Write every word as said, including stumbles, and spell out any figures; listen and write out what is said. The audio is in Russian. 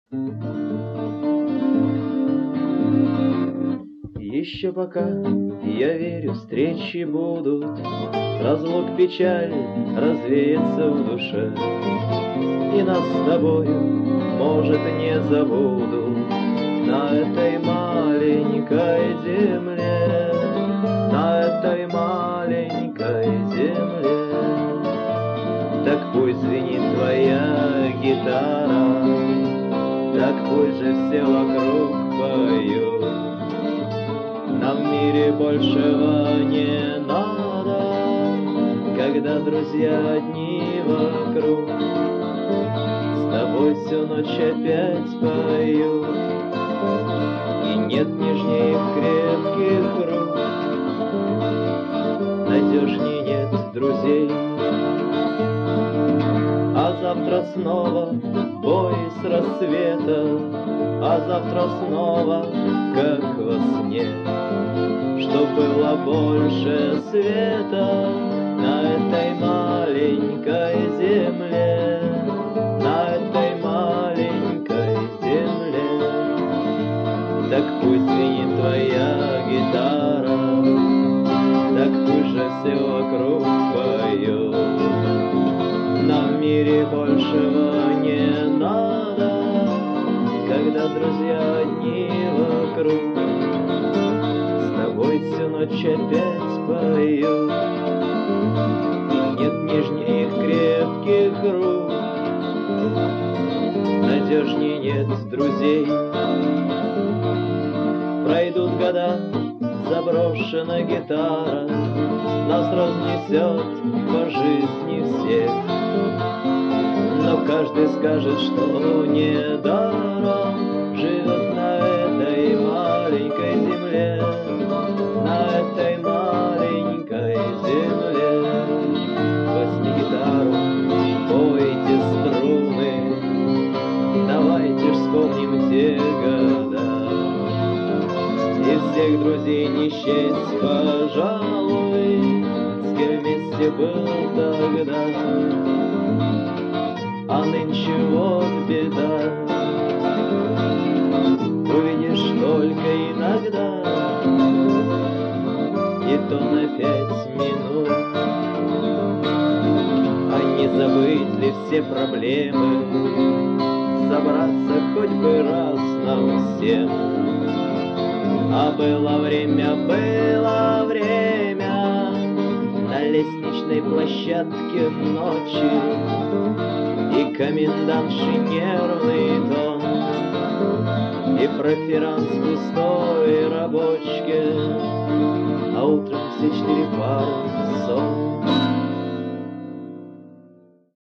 Еще пока, я верю, встречи будут, разлук печаль развеется в душе, и нас с тобою, может, не забудут на этой маленькой земле, на этой маленькой земле. Так пусть звенит твоя гитара, так пусть же все вокруг поют. Нам в мире большего не надо, когда друзья одни вокруг. С тобой всю ночь опять поют, и нет нежнее крепких рук, надежней нет друзей. А завтра снова бой с рассвета, а завтра снова, как во сне, чтоб было больше света на этой маленькой земле, на этой маленькой земле. Так пусть звенит твоя гитара, так пусть же все вокруг поют. Нам в мире большего не надо, когда друзья одни вокруг. С тобой всю ночь опять поют, и нет нежнее крепких рук, надежней нет друзей. Пройдут года, заброшена гитара нас разнесет по жизни всех, но каждый скажет, что недаром живет на этой маленькой земле, на этой маленькой земле. Возьми гитару, пойте струны, давайте ж вспомним те года, и всех друзей не счесть, пожалуй, с кем вместе был тогда. А нынче вот беда, увидишь только иногда, и то на пять минут. А не забыть ли все проблемы, собраться хоть бы раз нам всем. А было время, было время на лестничной площадке ночи, и комендантши нервный тон, и проферанс в пустой рабочке, а утром все четыре пары